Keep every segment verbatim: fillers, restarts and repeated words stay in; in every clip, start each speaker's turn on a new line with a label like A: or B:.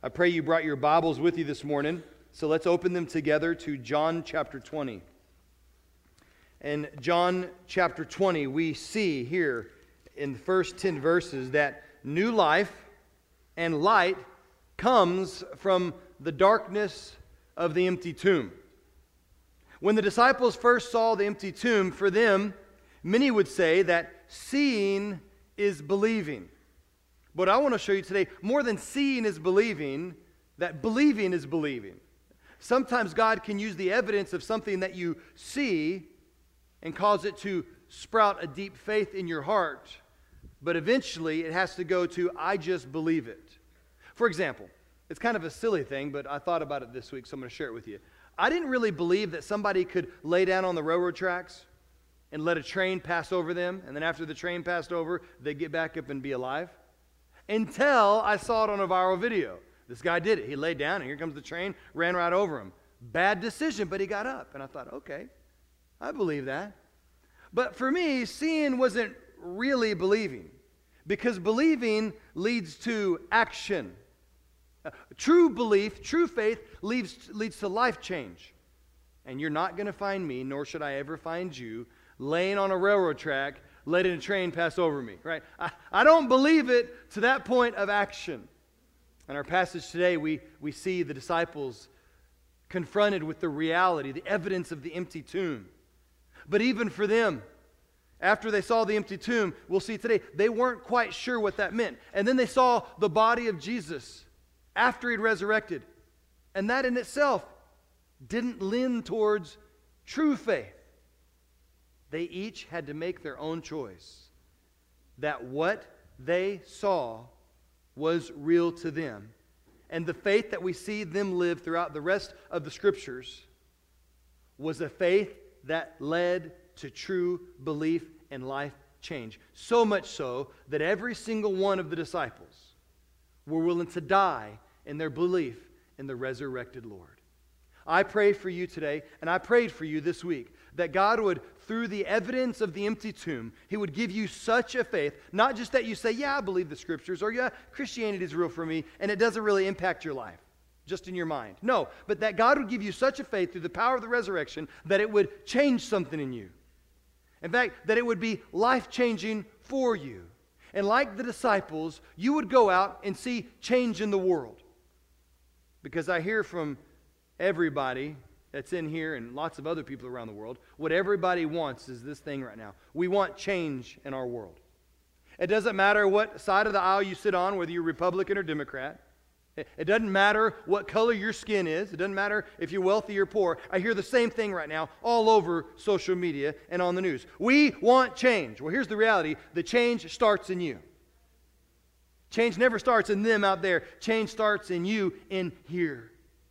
A: I pray you brought your Bibles with you this morning, so let's open them together to John chapter twenty. In John chapter twenty, we see here in the first ten verses that new life and light comes from the darkness of the empty tomb. When the disciples first saw the empty tomb, for them, many would say that seeing is believing. But I want to show you today, more than seeing is believing, that believing is believing. Sometimes God can use the evidence of something that you see and cause it to sprout a deep faith in your heart. But eventually, it has to go to, I just believe it. For example, it's kind of a silly thing, but I thought about it this week, so I'm going to share it with you. I didn't really believe that somebody could lay down on the railroad tracks and let a train pass over them, and then after the train passed over, they'd get back up and be alive. Until I saw it on a viral video. This guy did it. He laid down, and here comes the train, ran right over him. Bad decision, but he got up. And I thought, okay, I believe that. But for me, seeing wasn't really believing, because believing leads to action. Uh, true belief, true faith leads, leads to life change. And you're not going to find me, nor should I ever find you, laying on a railroad track, letting a train pass over me, right? I, I don't believe it to that point of action. In our passage today, we, we see the disciples confronted with the reality, the evidence of the empty tomb. But even for them, after they saw the empty tomb, we'll see today, they weren't quite sure what that meant. And then they saw the body of Jesus after he'd resurrected. And that in itself didn't lend towards true faith. They each had to make their own choice that what they saw was real to them. And the faith that we see them live throughout the rest of the Scriptures was a faith that led to true belief and life change. So much so that every single one of the disciples were willing to die in their belief in the resurrected Lord. I pray for you today, and I prayed for you this week, that God would, through the evidence of the empty tomb, He would give you such a faith, not just that you say, yeah, I believe the Scriptures, or yeah, Christianity is real for me, and it doesn't really impact your life, just in your mind. No, but that God would give you such a faith through the power of the resurrection that it would change something in you. In fact, that it would be life-changing for you. And like the disciples, you would go out and see change in the world. Because I hear from everybody that's in here and lots of other people around the world, what everybody wants is this thing right now. We want change in our world. It doesn't matter what side of the aisle you sit on, whether you're Republican or Democrat. It doesn't matter what color your skin is. It doesn't matter if you're wealthy or poor. I hear the same thing right now all over social media and on the news. We want change. Well, here's the reality. The change starts in you. Change never starts in them out there. Change starts in you in here.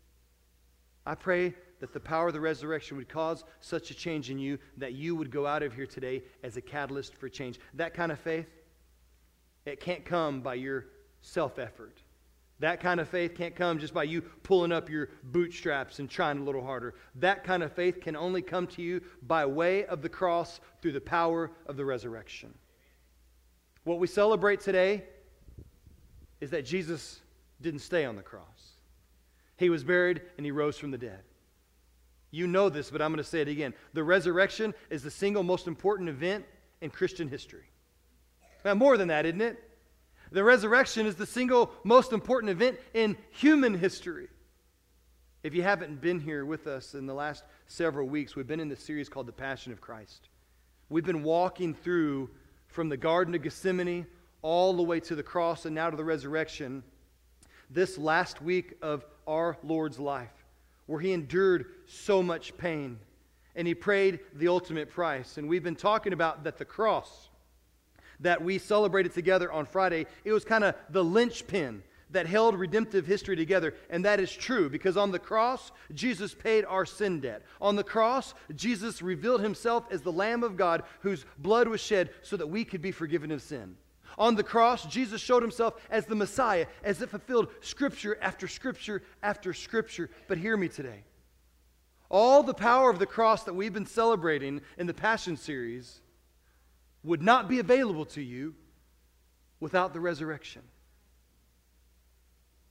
A: I pray that the power of the resurrection would cause such a change in you that you would go out of here today as a catalyst for change. That kind of faith, it can't come by your self-effort. That kind of faith can't come just by you pulling up your bootstraps and trying a little harder. That kind of faith can only come to you by way of the cross through the power of the resurrection. What we celebrate today is that Jesus didn't stay on the cross. He was buried and He rose from the dead. You know this, but I'm going to say it again. The resurrection is the single most important event in Christian history. Now, more than that, isn't it? The resurrection is the single most important event in human history. If you haven't been here with us in the last several weeks, we've been in this series called The Passion of Christ. We've been walking through from the Garden of Gethsemane all the way to the cross and now to the resurrection, this last week of our Lord's life, where He endured so much pain and He paid the ultimate price. And we've been talking about that the cross that we celebrated together on Friday, it was kind of the linchpin that held redemptive history together. And that is true, because on the cross, Jesus paid our sin debt. On the cross, Jesus revealed Himself as the Lamb of God whose blood was shed so that we could be forgiven of sin. On the cross, Jesus showed Himself as the Messiah, as it fulfilled Scripture after Scripture after Scripture. But hear me today. All the power of the cross that we've been celebrating in the Passion series would not be available to you without the resurrection.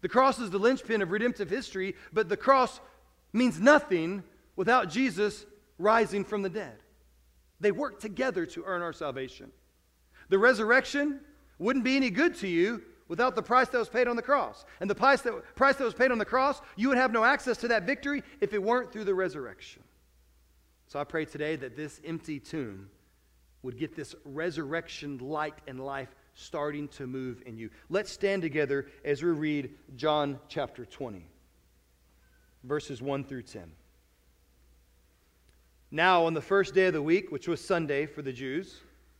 A: The cross is the linchpin of redemptive history, but the cross means nothing without Jesus rising from the dead. They work together to earn our salvation. The resurrection wouldn't be any good to you without the price that was paid on the cross. And the price that, price that was paid on the cross, you would have no access to that victory if it weren't through the resurrection. So I pray today that this empty tomb would get this resurrection light and life starting to move in you. Let's stand together as we read John chapter twenty, verses one through ten. Now, on the first day of the week, which was Sunday for the Jews,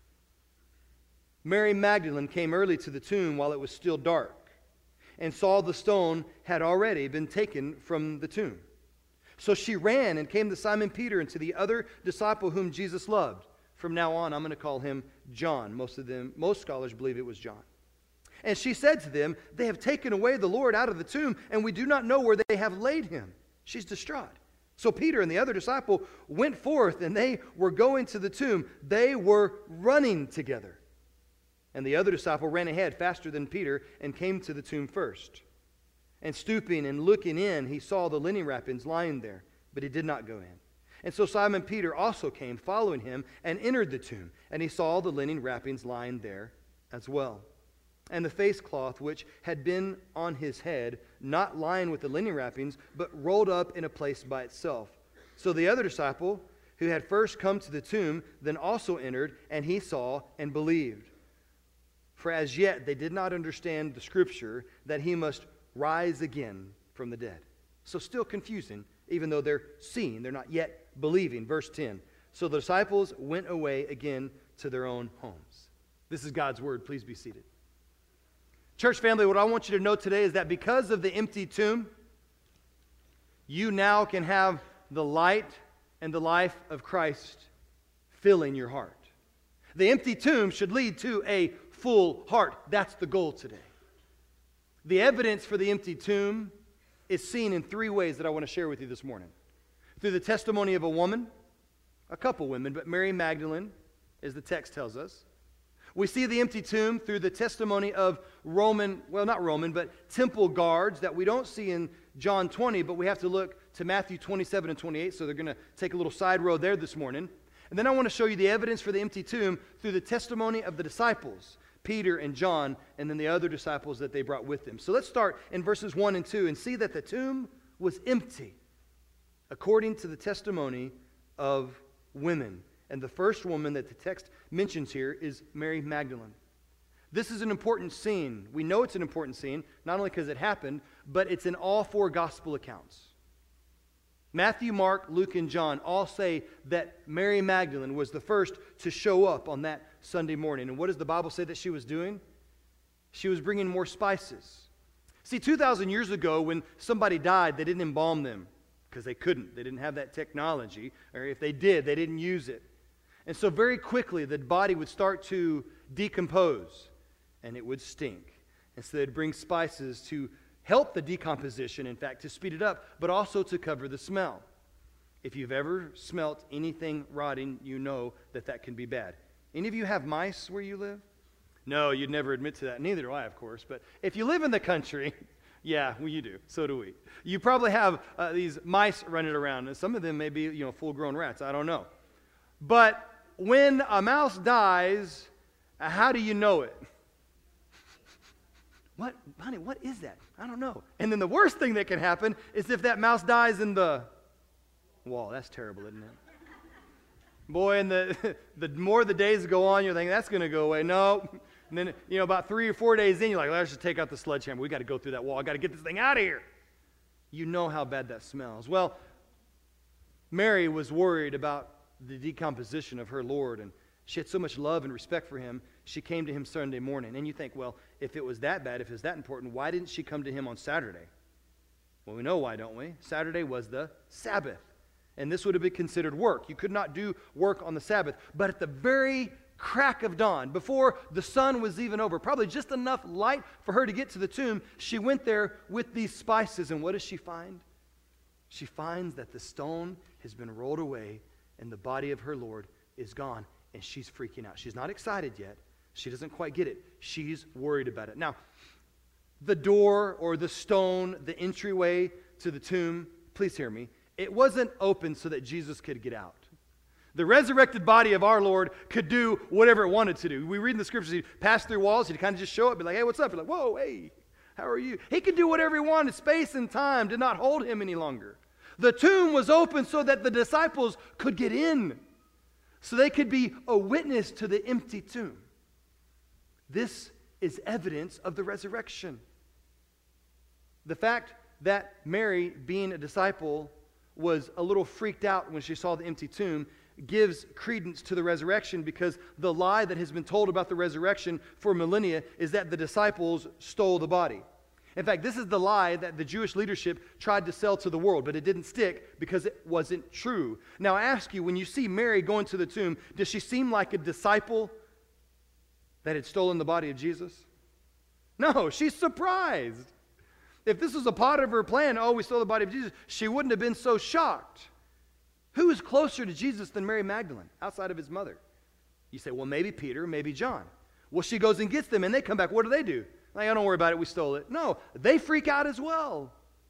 A: Mary Magdalene came early to the tomb while it was still dark and saw the stone had already been taken from the tomb. So she ran and came to Simon Peter and to the other disciple whom Jesus loved. From now on, I'm going to call him John. Most of them, most scholars believe it was John. And she said to them, "They have taken away the Lord out of the tomb, and we do not know where they have laid him." She's distraught. So Peter and the other disciple went forth, and they were going to the tomb. They were running together. And the other disciple ran ahead faster than Peter and came to the tomb first. And stooping and looking in, he saw the linen wrappings lying there, but he did not go in. And so Simon Peter also came, following him, and entered the tomb. And he saw the linen wrappings lying there as well. And the face cloth which had been on his head, not lying with the linen wrappings, but rolled up in a place by itself. So the other disciple, who had first come to the tomb, then also entered, and he saw and believed. For as yet they did not understand the scripture that he must rise again from the dead. So still confusing, even though they're seeing, they're not yet believing. Verse ten. So the disciples went away again to their own homes. This is God's word. Please be seated. Church family, what I want you to know today is that because of the empty tomb, you now can have the light and the life of Christ filling your heart. The empty tomb should lead to a full heart. That's the goal today. The evidence for the empty tomb is seen in three ways that I want to share with you this morning. Through the testimony of a woman, a couple women, but Mary Magdalene, as the text tells us. We see the empty tomb through the testimony of Roman, well, not Roman, but temple guards that we don't see in John twenty, but we have to look to Matthew twenty-seven and twenty-eight, so they're going to take a little side road there this morning. And then I want to show you the evidence for the empty tomb through the testimony of the disciples, Peter and John, and then the other disciples that they brought with them. So let's start in verses one and two and see that the tomb was empty, according to the testimony of women. And the first woman that the text mentions here is Mary Magdalene. This is an important scene. We know it's an important scene, not only because it happened, but it's in all four gospel accounts. Matthew, Mark, Luke, and John all say that Mary Magdalene was the first to show up on that Sunday morning. And what does the Bible say that she was doing? She was bringing more spices. See, two thousand years ago, when somebody died, they didn't embalm them because they couldn't. They didn't have that technology. Or if they did, they didn't use it. And so very quickly, the body would start to decompose, and it would stink. And so they'd bring spices to help the decomposition, in fact, to speed it up, but also to cover the smell. If you've ever smelt anything rotting, you know that that can be bad. Any of you have mice where you live? No, you'd never admit to that. Neither do I, of course. But if you live in the country, yeah, well, you do. So do we. You probably have uh, these mice running around, and some of them may be, you know, full-grown rats. I don't know. But when a mouse dies, uh, how do you know it? What, honey, what is that? I don't know. And then the worst thing that can happen is if that mouse dies in the wall. That's terrible, isn't it? Boy, and the the more the days go on, you're thinking, that's going to go away. No. And then, you know, about three or four days in, you're like, let's just take out the sledgehammer. We got to go through that wall. I got to get this thing out of here. You know how bad that smells. Well, Mary was worried about the decomposition of her Lord, and she had so much love and respect for him, she came to him Sunday morning. And you think, well, if it was that bad, if it's that important, why didn't she come to him on Saturday? Well, we know why, don't we? Saturday was the Sabbath, and this would have been considered work. You could not do work on the Sabbath. But at the very crack of dawn, before the sun was even over, probably just enough light for her to get to the tomb, she went there with these spices, and what does she find? She finds that the stone has been rolled away, and the body of her Lord is gone, and she's freaking out. She's not excited yet. She doesn't quite get it. She's worried about it. Now, the door or the stone, the entryway to the tomb, please hear me, it wasn't open so that Jesus could get out. The resurrected body of our Lord could do whatever it wanted to do. We read in the scriptures, he'd pass through walls, he'd kind of just show up, be like, hey, what's up? You're like, whoa, hey, how are you? He could do whatever he wanted. Space and time did not hold him any longer. The tomb was open so that the disciples could get in, so they could be a witness to the empty tomb. This is evidence of the resurrection. The fact that Mary, being a disciple, was a little freaked out when she saw the empty tomb gives credence to the resurrection, because the lie that has been told about the resurrection for millennia is that the disciples stole the body. In fact, this is the lie that the Jewish leadership tried to sell to the world, but it didn't stick because it wasn't true. Now I ask you, when you see Mary going to the tomb, does she seem like a disciple that had stolen the body of Jesus? No, she's surprised. If this was a part of her plan, oh, we stole the body of Jesus, she wouldn't have been so shocked. Who is closer to Jesus than Mary Magdalene, outside of his mother? You say, well, maybe Peter, maybe John. Well, she goes and gets them, and they come back. What do they do? Like, oh, don't worry about it, we stole it. No, they freak out as well.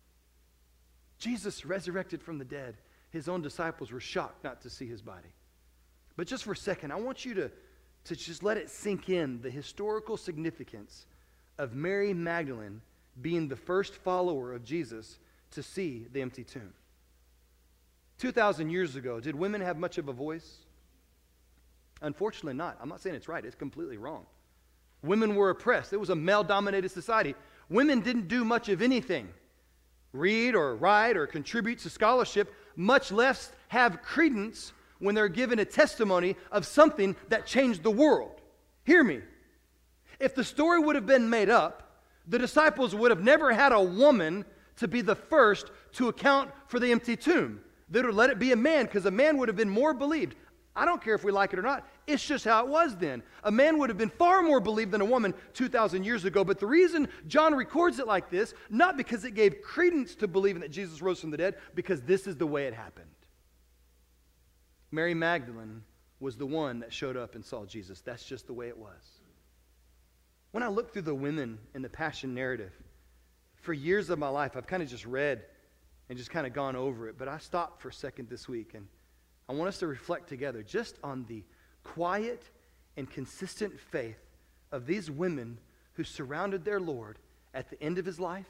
A: Jesus resurrected from the dead. His own disciples were shocked not to see his body. But just for a second, I want you to, to just let it sink in, the historical significance of Mary Magdalene being the first follower of Jesus to see the empty tomb. two thousand years ago, did women have much of a voice? Unfortunately not. I'm not saying it's right. It's completely wrong. Women were oppressed. It was a male-dominated society. Women didn't do much of anything. Read or write or contribute to scholarship, much less have credence when they're given a testimony of something that changed the world. Hear me. If the story would have been made up, the disciples would have never had a woman to be the first to account for the empty tomb. They would have let it be a man, because a man would have been more believed. I don't care if we like it or not. It's just how it was then. A man would have been far more believed than a woman two thousand years ago. But the reason John records it like this, not because it gave credence to believing that Jesus rose from the dead, because this is the way it happened. Mary Magdalene was the one that showed up and saw Jesus. That's just the way it was. When I look through the women in the Passion narrative, for years of my life, I've kind of just read and just kind of gone over it. But I stopped for a second this week, and I want us to reflect together just on the quiet and consistent faith of these women who surrounded their Lord at the end of his life,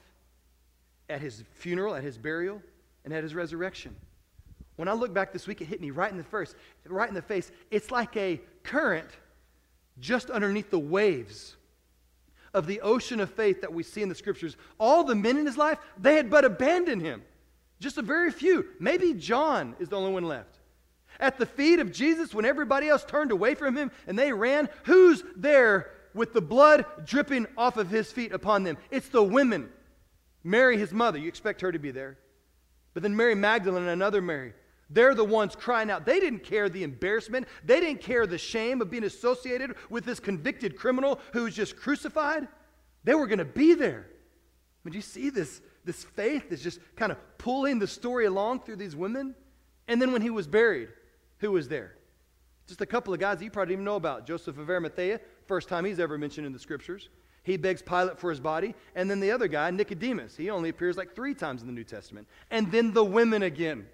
A: at his funeral, at his burial, and at his resurrection. When I look back this week, it hit me right in the first, right in the face. It's like a current just underneath the waves of the ocean of faith that we see in the scriptures. All the men in his life, they had but abandoned him. Just a very few. Maybe John is the only one left. At the feet of Jesus, when everybody else turned away from him and they ran, who's there with the blood dripping off of his feet upon them? It's the women. Mary, his mother, you expect her to be there. But then Mary Magdalene and another Mary, they're the ones crying out. They didn't care the embarrassment. They didn't care the shame of being associated with this convicted criminal who was just crucified. They were going to be there. But you see this, this faith is just kind of pulling the story along through these women. And then when he was buried, who was there? Just a couple of guys that you probably didn't even know about. Joseph of Arimathea, first time he's ever mentioned in the scriptures. He begs Pilate for his body. And then the other guy, Nicodemus, he only appears like three times in the New Testament. And then the women again.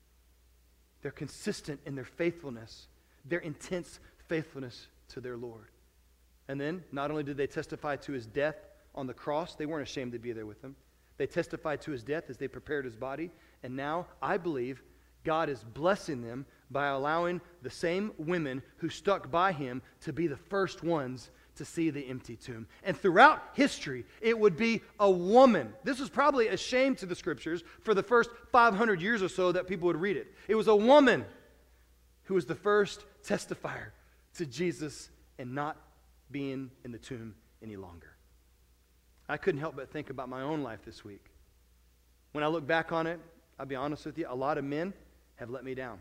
A: They're consistent in their faithfulness, their intense faithfulness to their Lord. And then, not only did they testify to his death on the cross, they weren't ashamed to be there with him. They testified to his death as they prepared his body. And now, I believe, God is blessing them by allowing the same women who stuck by him to be the first ones to see the empty tomb. And throughout history, it would be a woman. This was probably a shame to the scriptures for the first five hundred years or so that people would read it. It was a woman who was the first testifier to Jesus and not being in the tomb any longer. I couldn't help but think about my own life this week. When I look back on it, I'll be honest with you, a lot of men have let me down.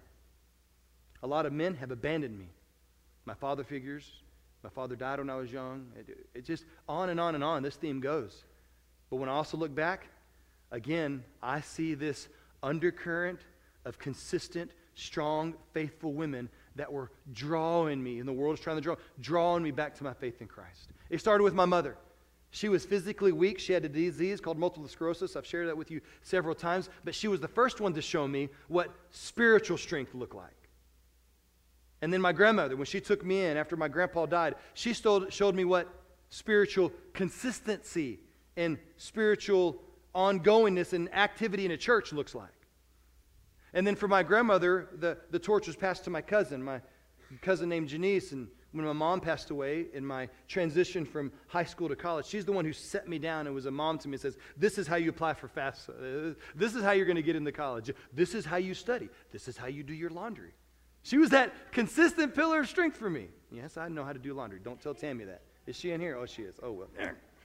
A: A lot of men have abandoned me. My father figures. My father died when I was young. It, it just on and on and on, this theme goes. But when I also look back, again, I see this undercurrent of consistent, strong, faithful women that were drawing me, and the world is trying to draw, drawing me back to my faith in Christ. It started with my mother. She was physically weak. She had a disease called multiple sclerosis. I've shared that with you several times. But she was the first one to show me what spiritual strength looked like. And then my grandmother, when she took me in after my grandpa died, she stole, showed me what spiritual consistency and spiritual ongoingness and activity in a church looks like. And then for my grandmother, the, the torch was passed to my cousin, my cousin named Janice. And when my mom passed away in my transition from high school to college, she's the one who set me down and was a mom to me and says, this is how you apply for FAFSA. This is how you're going to get into college. This is how you study. This is how you do your laundry. She was that consistent pillar of strength for me. Yes, I know how to do laundry. Don't tell Tammy that. Is she in here? Oh, she is. Oh, well.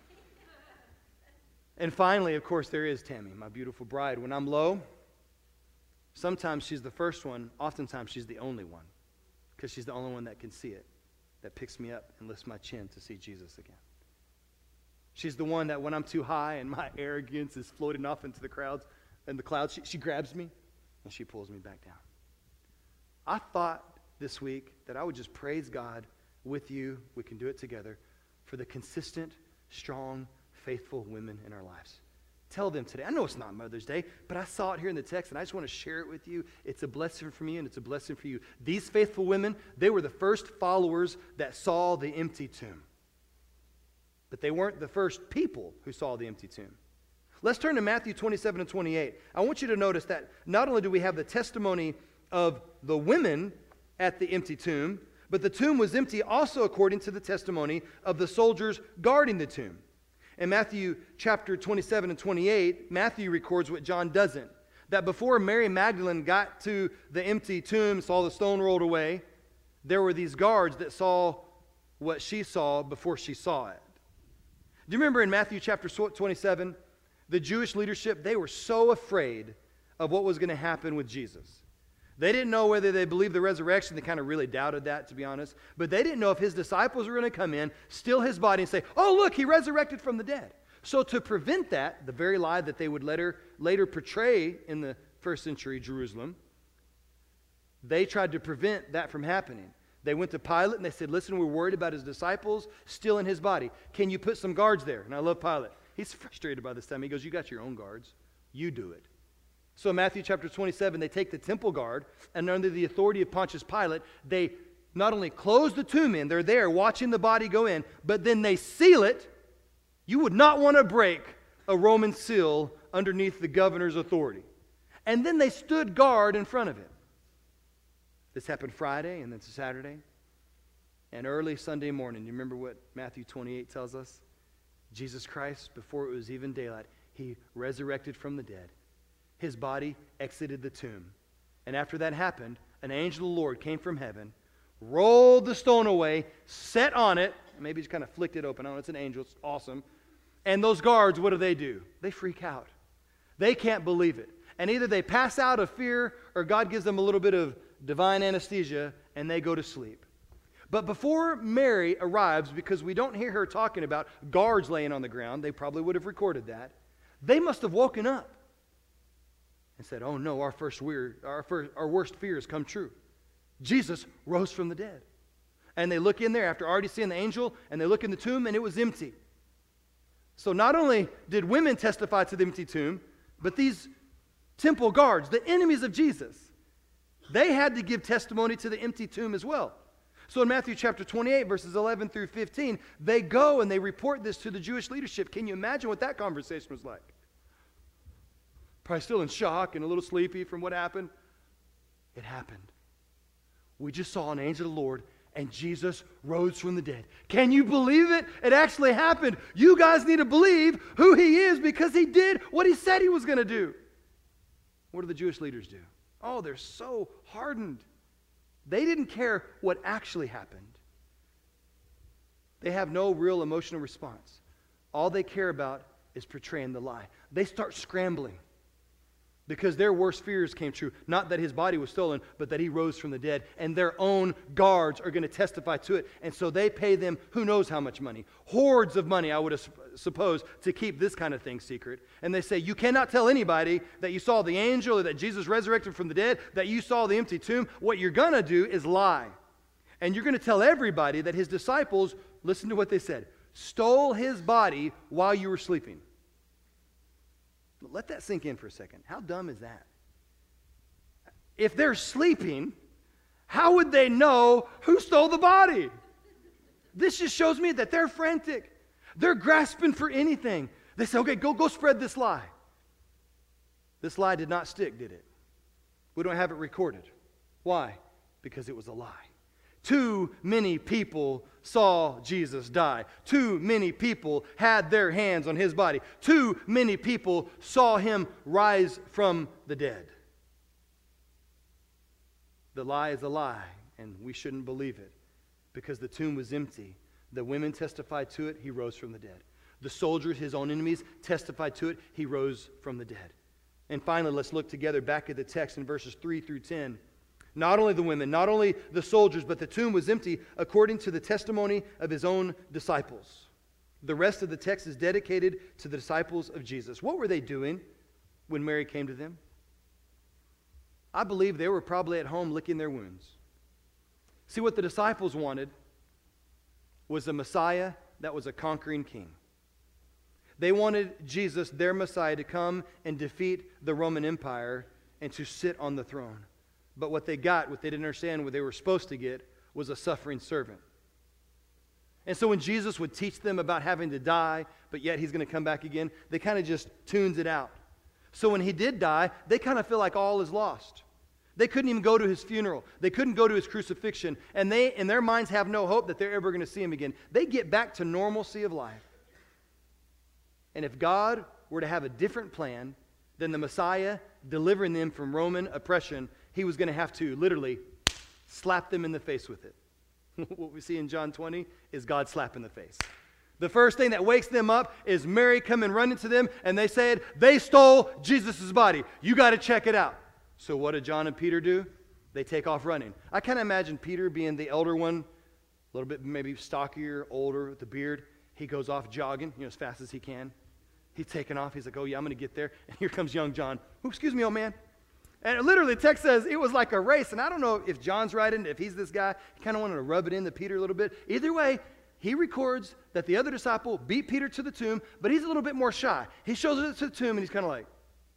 A: And finally, of course, there is Tammy, my beautiful bride. When I'm low, sometimes she's the first one. Oftentimes, she's the only one because she's the only one that can see it, that picks me up and lifts my chin to see Jesus again. She's the one that when I'm too high and my arrogance is floating off into the crowds and the clouds, she, she grabs me and she pulls me back down. I thought this week that I would just praise God with you. We can do it together for the consistent, strong, faithful women in our lives. Tell them today. I know it's not Mother's Day, but I saw it here in the text, and I just want to share it with you. It's a blessing for me, and it's a blessing for you. These faithful women, they were the first followers that saw the empty tomb. But they weren't the first people who saw the empty tomb. Let's turn to Matthew twenty-seven and twenty-eight. I want you to notice that not only do we have the testimony of the women at the empty tomb, but the tomb was empty also according to the testimony of the soldiers guarding the tomb. In Matthew chapter twenty-seven and twenty-eight, Matthew records what John doesn't. That before Mary Magdalene got to the empty tomb, saw the stone rolled away, there were these guards that saw what she saw before she saw it. Do you remember in Matthew chapter twenty-seven, the Jewish leadership, they were so afraid of what was going to happen with Jesus. They didn't know whether they believed the resurrection. They kind of really doubted that, to be honest. But they didn't know if his disciples were going to come in, steal his body, and say, oh, look, he resurrected from the dead. So to prevent that, the very lie that they would later, later portray in the first century Jerusalem, they tried to prevent that from happening. They went to Pilate and they said, listen, we're worried about his disciples stealing his body. Can you put some guards there? And I love Pilate. He's frustrated by this time. He goes, you got your own guards. You do it. So in Matthew chapter twenty-seven, they take the temple guard, and under the authority of Pontius Pilate, they not only close the tomb in, they're there watching the body go in, but then they seal it. You would not want to break a Roman seal underneath the governor's authority. And then they stood guard in front of it. This happened Friday and then Saturday. And early Sunday morning, you remember what Matthew twenty-eight tells us? Jesus Christ, before it was even daylight, he resurrected from the dead. His body exited the tomb. And after that happened, an angel of the Lord came from heaven, rolled the stone away, sat on it, maybe just kind of flicked it open. I don't know, it's an angel, it's awesome. And those guards, what do they do? They freak out. They can't believe it. And either they pass out of fear or God gives them a little bit of divine anesthesia and they go to sleep. But before Mary arrives, because we don't hear her talking about guards laying on the ground, they probably would have recorded that, they must have woken up and said, oh no, our, first weird, our, first, our worst fears come true. Jesus rose from the dead. And they look in there after already seeing the angel, and they look in the tomb, and it was empty. So not only did women testify to the empty tomb, but these temple guards, the enemies of Jesus, they had to give testimony to the empty tomb as well. So in Matthew chapter twenty-eight, verses eleven through fifteen, they go and they report this to the Jewish leadership. Can you imagine what that conversation was like? Probably still in shock and a little sleepy from what happened. It happened. We just saw an angel of the Lord and Jesus rose from the dead. Can you believe it? It actually happened. You guys need to believe who he is because he did what he said he was going to do. What do the Jewish leaders do? Oh, they're so hardened. They didn't care what actually happened. They have no real emotional response. All they care about is portraying the lie. They start scrambling because their worst fears came true. Not that his body was stolen, but that he rose from the dead. And their own guards are going to testify to it. And so they pay them who knows how much money. Hordes of money, I would suppose, to keep this kind of thing secret. And they say, you cannot tell anybody that you saw the angel or that Jesus resurrected from the dead, that you saw the empty tomb. What you're going to do is lie. And you're going to tell everybody that his disciples, listen to what they said, stole his body while you were sleeping. Let that sink in for a second. How dumb is that? If they're sleeping, how would they know who stole the body? This just shows me that they're frantic. They're grasping for anything. They say, okay, go, go spread this lie. This lie did not stick, did it? We don't have it recorded. Why? Because it was a lie. Too many people saw Jesus die. Too many people had their hands on his body. Too many people saw him rise from the dead. The lie is a lie, and we shouldn't believe it because the tomb was empty. The women testified to it, he rose from the dead. The soldiers, his own enemies, testified to it, he rose from the dead. And finally, let's look together back at the text in verses three through ten. Not only the women, not only the soldiers, but the tomb was empty according to the testimony of his own disciples. The rest of the text is dedicated to the disciples of Jesus. What were they doing when Mary came to them? I believe they were probably at home licking their wounds. See, what the disciples wanted was a Messiah that was a conquering king. They wanted Jesus, their Messiah, to come and defeat the Roman Empire and to sit on the throne. But what they got, what they didn't understand, what they were supposed to get, was a suffering servant. And so when Jesus would teach them about having to die, but yet he's going to come back again, they kind of just tunes it out. So when he did die, they kind of feel like all is lost. They couldn't even go to his funeral. They couldn't go to his crucifixion. And they, in their minds, have no hope that they're ever going to see him again. They get back to normalcy of life. And if God were to have a different plan than the Messiah delivering them from Roman oppression, he was going to have to literally slap them in the face with it. What we see in John twenty is God slap in the face. The first thing that wakes them up is Mary coming running to them, and they said, they stole Jesus' body. You got to check it out. So what did John and Peter do? They take off running. I kind of imagine Peter being the elder one, a little bit maybe stockier, older with the beard. He goes off jogging, you know, as fast as he can. He's taking off. He's like, oh yeah, I'm going to get there. And here comes young John. Oh, excuse me, old man. And literally, the text says it was like a race. And I don't know if John's writing, if he's this guy. He kind of wanted to rub it into Peter a little bit. Either way, he records that the other disciple beat Peter to the tomb, but he's a little bit more shy. He shows it to the tomb, and he's kind of like,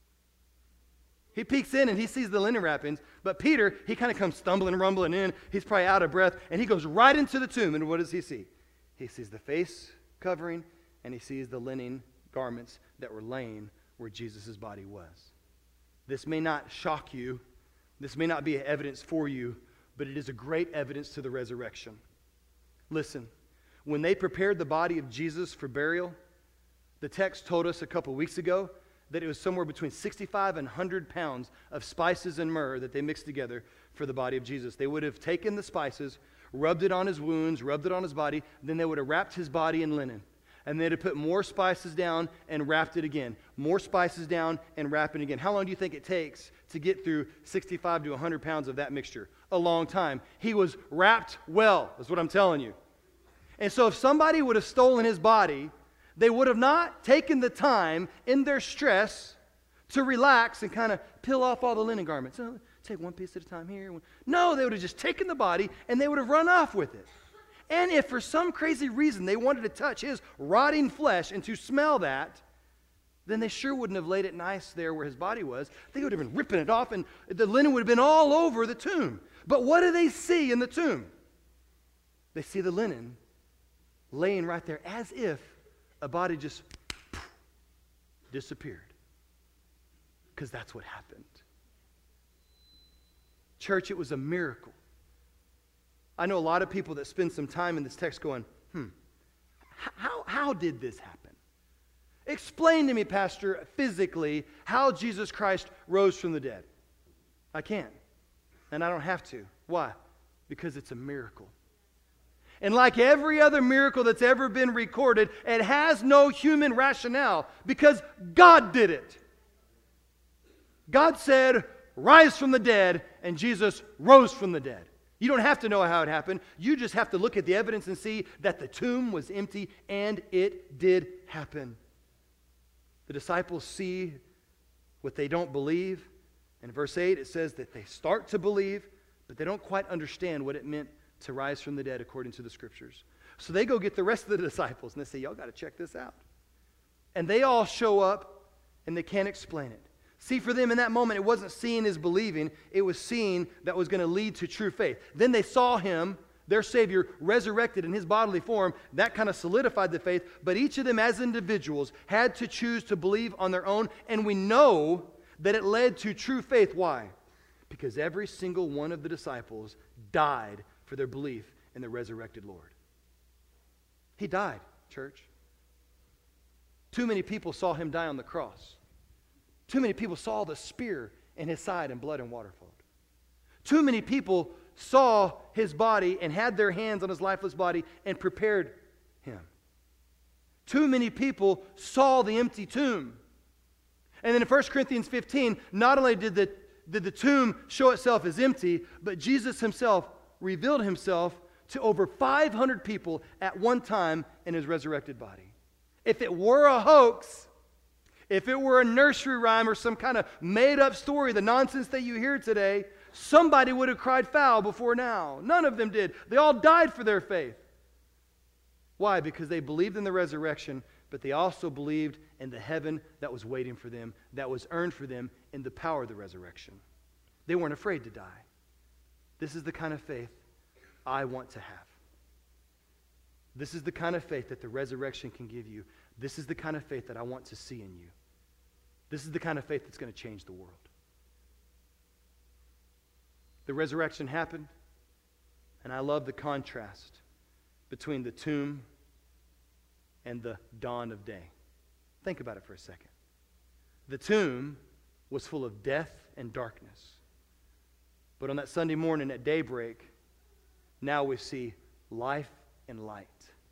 A: he peeks in, and he sees the linen wrappings. But Peter, he kind of comes stumbling, rumbling in. He's probably out of breath, and he goes right into the tomb. And what does he see? He sees the face covering, and he sees the linen garments that were laying where Jesus' body was. This may not shock you. This may not be evidence for you, but it is a great evidence to the resurrection. Listen, when they prepared the body of Jesus for burial, the text told us a couple weeks ago that it was somewhere between sixty-five and one hundred pounds of spices and myrrh that they mixed together for the body of Jesus. They would have taken the spices, rubbed it on his wounds, rubbed it on his body, then they would have wrapped his body in linen. And they'd have put more spices down and wrapped it again. More spices down and wrap it again. How long do you think it takes to get through sixty-five to one hundred pounds of that mixture? A long time. He was wrapped well, is what I'm telling you. And so if somebody would have stolen his body, they would have not taken the time in their stress to relax and kind of peel off all the linen garments. Oh, take one piece at a time here. No, they would have just taken the body and they would have run off with it. And if for some crazy reason they wanted to touch his rotting flesh and to smell that, then they sure wouldn't have laid it nice there where his body was. They would have been ripping it off and the linen would have been all over the tomb. But what do they see in the tomb? They see the linen laying right there as if a body just disappeared. Because that's what happened. Church, it was a miracle. I know a lot of people that spend some time in this text going, hmm, how, how did this happen? Explain to me, Pastor, physically, how Jesus Christ rose from the dead. I can't, and I don't have to. Why? Because it's a miracle. And like every other miracle that's ever been recorded, it has no human rationale because God did it. God said, rise from the dead, and Jesus rose from the dead. You don't have to know how it happened. You just have to look at the evidence and see that the tomb was empty, and it did happen. The disciples see what they don't believe. In verse eight, it says that they start to believe, but they don't quite understand what it meant to rise from the dead according to the Scriptures. So they go get the rest of the disciples, and they say, y'all got to check this out. And they all show up, and they can't explain it. See, for them in that moment, it wasn't seeing is believing. It was seeing that was going to lead to true faith. Then they saw him, their Savior, resurrected in his bodily form. That kind of solidified the faith. But each of them as individuals had to choose to believe on their own. And we know that it led to true faith. Why? Because every single one of the disciples died for their belief in the resurrected Lord. He died, church. Too many people saw him die on the cross. Too many people saw the spear in his side and blood and water flowed. Too many people saw his body and had their hands on his lifeless body and prepared him. Too many people saw the empty tomb. And then in First Corinthians fifteen, not only did the, did the tomb show itself as empty, but Jesus himself revealed himself to over five hundred people at one time in his resurrected body. If it were a hoax, if it were a nursery rhyme or some kind of made-up story, the nonsense that you hear today, somebody would have cried foul before now. None of them did. They all died for their faith. Why? Because they believed in the resurrection, but they also believed in the heaven that was waiting for them, that was earned for them in the power of the resurrection. They weren't afraid to die. This is the kind of faith I want to have. This is the kind of faith that the resurrection can give you. This is the kind of faith that I want to see in you. This is the kind of faith that's going to change the world. The resurrection happened, and I love the contrast between the tomb and the dawn of day. Think about it for a second. The tomb was full of death and darkness. But on that Sunday morning at daybreak, now we see life and light.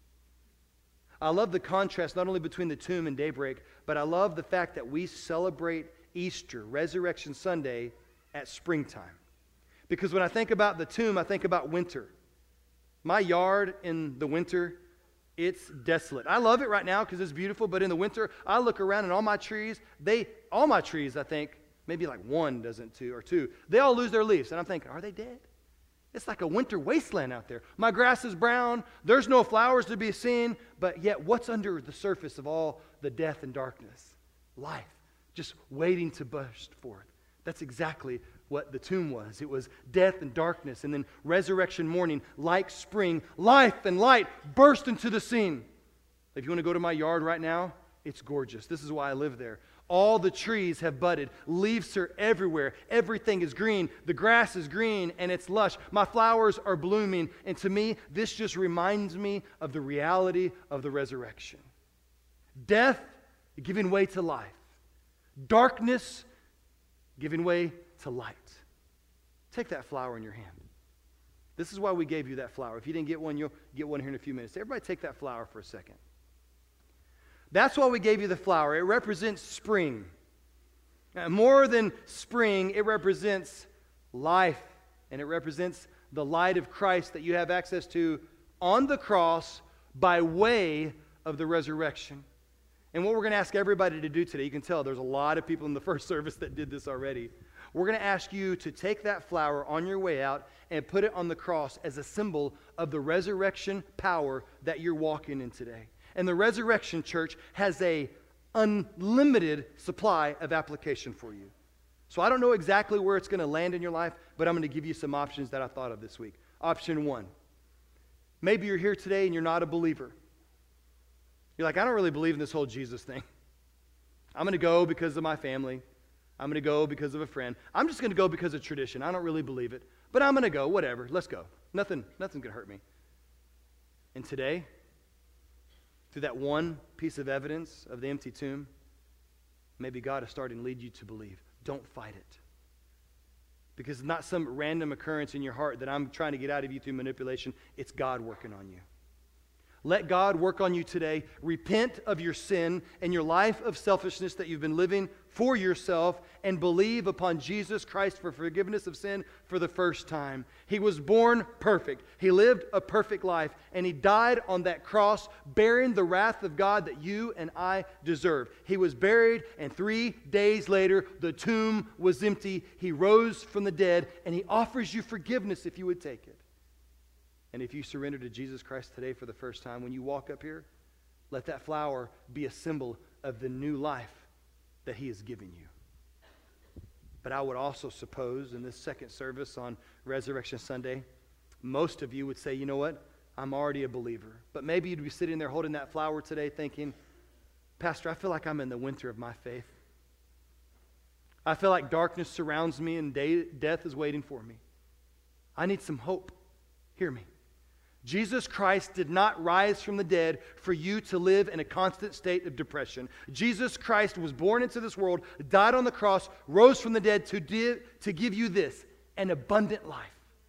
A: I love the contrast not only between the tomb and daybreak, but I love the fact that we celebrate Easter, Resurrection Sunday, at springtime. Because when I think about the tomb, I think about winter. My yard in the winter, it's desolate. I love it right now because it's beautiful, but in the winter, I look around and all my trees, they, all my trees, I think, maybe like one doesn't, two or two, they all lose their leaves. And I'm thinking, are they dead? It's like a winter wasteland out there. My grass is brown. There's no flowers to be seen. But yet, what's under the surface of all the death and darkness? Life, just waiting to burst forth. That's exactly what the tomb was. It was death and darkness. And then resurrection morning, like spring, life and light burst into the scene. If you want to go to my yard right now, it's gorgeous. This is why I live there. All the trees have budded. Leaves are everywhere. Everything is green. The grass is green and it's lush. My flowers are blooming. And to me, this just reminds me of the reality of the resurrection. Death giving way to life. Darkness giving way to light. Take that flower in your hand. This is why we gave you that flower. If you didn't get one, you'll get one here in a few minutes. Everybody take that flower for a second. That's why we gave you the flower. It represents spring. Now, more than spring, it represents life. And it represents the light of Christ that you have access to on the cross by way of the resurrection. And what we're going to ask everybody to do today, you can tell there's a lot of people in the first service that did this already. We're going to ask you to take that flower on your way out and put it on the cross as a symbol of the resurrection power that you're walking in today. And the resurrection, church, has a unlimited supply of application for you. So I don't know exactly where it's going to land in your life, but I'm going to give you some options that I thought of this week. Option one. Maybe you're here today and you're not a believer. You're like, I don't really believe in this whole Jesus thing. I'm going to go because of my family. I'm going to go because of a friend. I'm just going to go because of tradition. I don't really believe it. But I'm going to go, whatever. Let's go. Nothing, nothing's going to hurt me. And today, through that one piece of evidence of the empty tomb, maybe God is starting to lead you to believe. Don't fight it. Because it's not some random occurrence in your heart that I'm trying to get out of you through manipulation. It's God working on you. Let God work on you today. Repent of your sin and your life of selfishness that you've been living for yourself and believe upon Jesus Christ for forgiveness of sin for the first time. He was born perfect. He lived a perfect life, and He died on that cross bearing the wrath of God that you and I deserve. He was buried, and three days later, the tomb was empty. He rose from the dead, and He offers you forgiveness if you would take it. And if you surrender to Jesus Christ today for the first time, when you walk up here, let that flower be a symbol of the new life that he has given you. But I would also suppose in this second service on Resurrection Sunday, most of you would say, you know what? I'm already a believer. But maybe you'd be sitting there holding that flower today thinking, Pastor, I feel like I'm in the winter of my faith. I feel like darkness surrounds me and day, death is waiting for me. I need some hope. Hear me. Jesus Christ did not rise from the dead for you to live in a constant state of depression. Jesus Christ was born into this world, died on the cross, rose from the dead to, di- to give you this, an abundant life.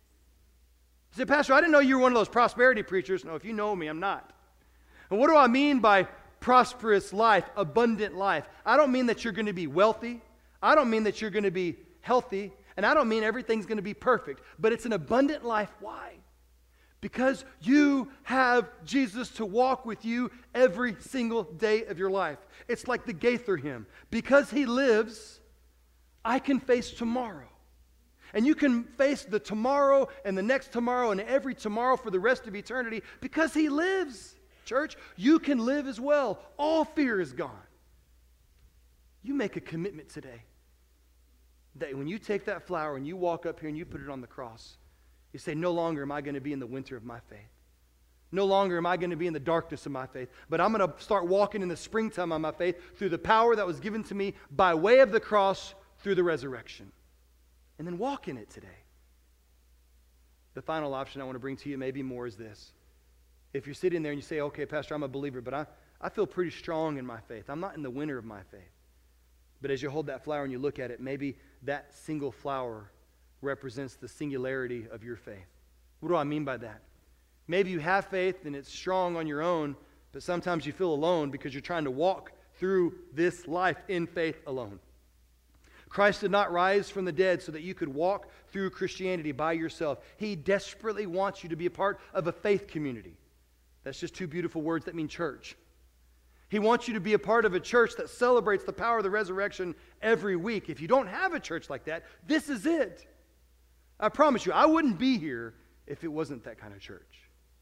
A: You say, Pastor, I didn't know you were one of those prosperity preachers. No, if you know me, I'm not. And what do I mean by prosperous life, abundant life? I don't mean that you're going to be wealthy. I don't mean that you're going to be healthy. And I don't mean everything's going to be perfect. But it's an abundant life. Why? Because you have Jesus to walk with you every single day of your life. It's like the Gaither hymn. Because he lives, I can face tomorrow. And you can face the tomorrow and the next tomorrow and every tomorrow for the rest of eternity because he lives. Church, you can live as well. All fear is gone. You make a commitment today that when you take that flower and you walk up here and you put it on the cross, you say, no longer am I going to be in the winter of my faith. No longer am I going to be in the darkness of my faith, but I'm going to start walking in the springtime of my faith through the power that was given to me by way of the cross through the resurrection. And then walk in it today. The final option I want to bring to you, maybe more, is this. If you're sitting there and you say, okay, Pastor, I'm a believer, but I, I feel pretty strong in my faith. I'm not in the winter of my faith. But as you hold that flower and you look at it, maybe that single flower represents the singularity of your faith. What do I mean by that? Maybe you have faith and it's strong on your own, but sometimes you feel alone because you're trying to walk through this life in faith alone. Christ did not rise from the dead so that you could walk through Christianity by yourself. He desperately wants you to be a part of a faith community. That's just two beautiful words that mean church. He wants you to be a part of a church that celebrates the power of the resurrection every week. If you don't have a church like that, this is it. I promise you, I wouldn't be here if it wasn't that kind of church.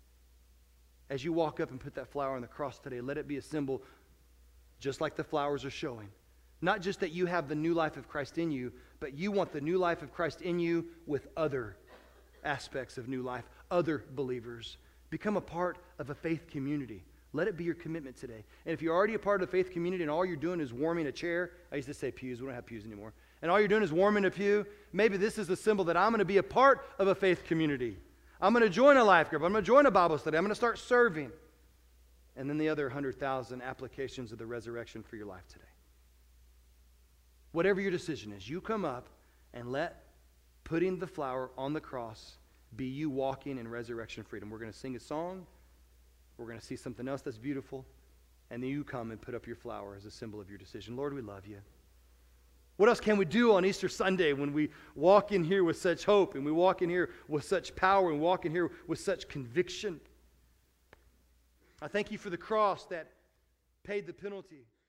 A: As you walk up and put that flower on the cross today, let it be a symbol just like the flowers are showing. Not just that you have the new life of Christ in you, but you want the new life of Christ in you with other aspects of new life, other believers. Become a part of a faith community. Let it be your commitment today. And if you're already a part of a faith community and all you're doing is warming a chair, I used to say pews, we don't have pews anymore, and all you're doing is warming a pew, maybe this is a symbol that I'm going to be a part of a faith community. I'm going to join a life group. I'm going to join a Bible study. I'm going to start serving. And then the other one hundred thousand applications of the resurrection for your life today. Whatever your decision is, you come up and let putting the flower on the cross be you walking in resurrection freedom. We're going to sing a song. We're going to see something else that's beautiful. And then you come and put up your flower as a symbol of your decision. Lord, we love you. What else can we do on Easter Sunday when we walk in here with such hope and we walk in here with such power and walk in here with such conviction? I thank you for the cross that paid the penalty